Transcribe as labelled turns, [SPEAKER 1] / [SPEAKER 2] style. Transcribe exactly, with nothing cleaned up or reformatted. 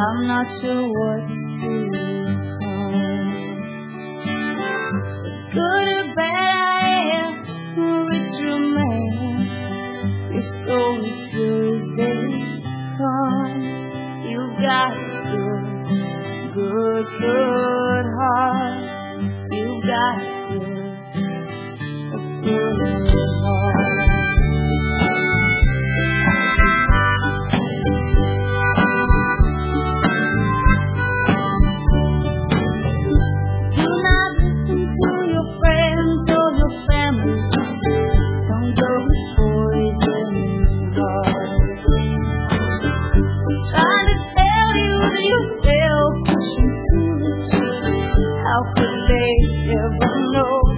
[SPEAKER 1] I'm not sure what's to come. Good or bad, I am a richer man. Your soul is pure as they come. You got a good, good, good heart. You got a good, a good heart. How could they ever know?